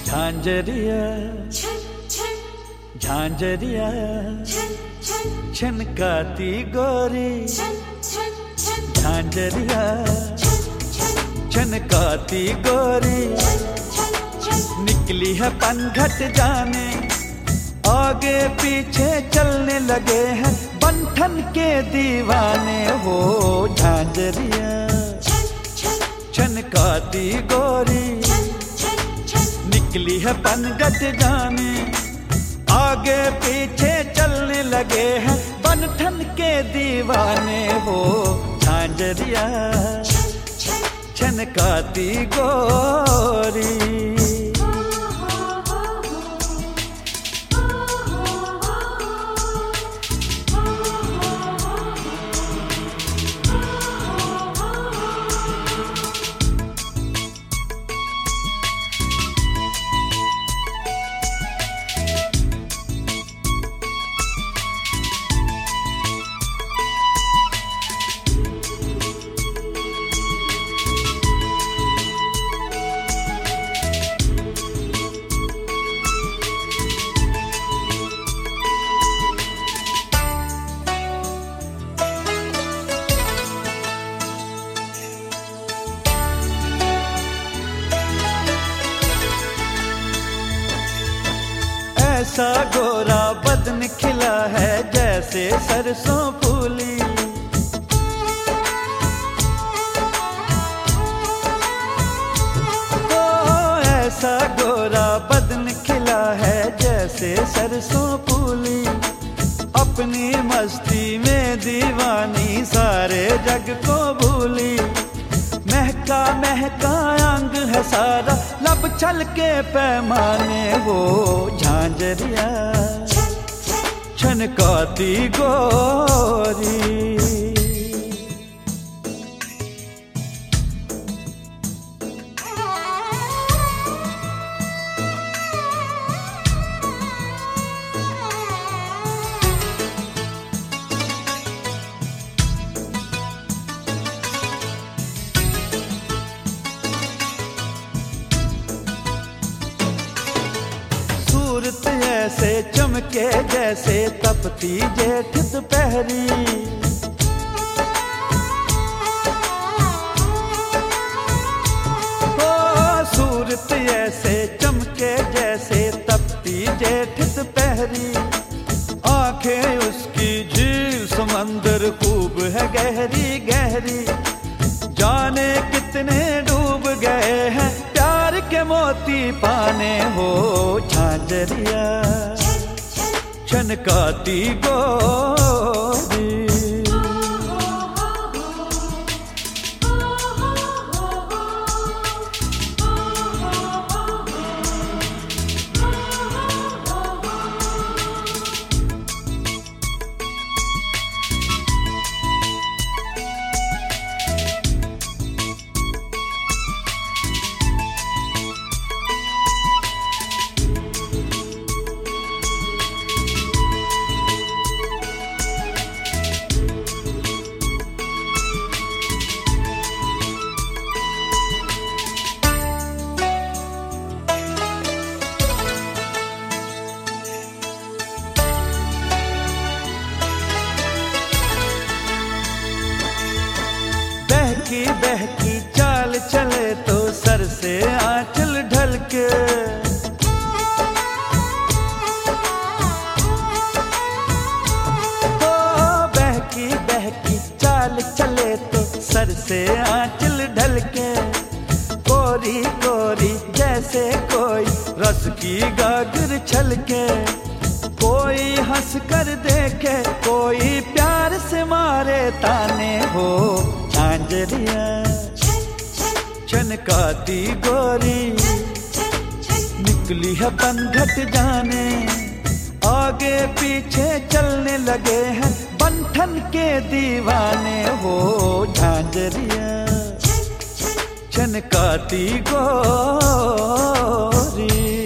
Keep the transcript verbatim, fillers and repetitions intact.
झांझरिया झांझरिया छनकाती गोरी, झांझरिया छनकाती गोरी, निकली है पनघट जाने, आगे पीछे चलने लगे हैं बंठन के दीवाने। हो झांझरिया छनकाती गोरी, निकली है पनघट जाने, आगे पीछे चलने लगे हैं बंठन के दीवाने। हो झांझरिया छनकाती गोरी। ऐसा गोरा बदन खिला है जैसे सरसों फूली, ओ ऐसा गोरा बदन खिला है जैसे सरसों फूली, अपनी मस्ती में दीवानी सारे जग को भूली। महका महका अंग है सारा, लब छल के पैमाने। वो झांझरिया छनकाती गोरी। सूरत ऐसे चमके जैसे तपती जेठ दोपहरी, ओ सूरत ऐसे चमके जैसे तपती जेठ दोपहरी, आंखें उसकी झील समंदर खूब है गहरी गहरी, जाने कितने डूब गए हैं प्यार के मोती पाने। हो झांझरिया छनकाती गोरी। बहकी बहकी चाल चले तो सर से आंचल ढलके, ओ बहकी बहकी चाल चले तो सर से आंचल ढलके, कोरी कोरी जैसे कोई रस की गागर छलके, कोई हंस कर देखे कोई प्यार से मारे ताने। हो झांझरिया छनकाती गोरी, निकली है पनघट जाने, आगे पीछे चलने लगे हैं बंठन के दीवाने। हो झांझरिया छनकाती गोरी।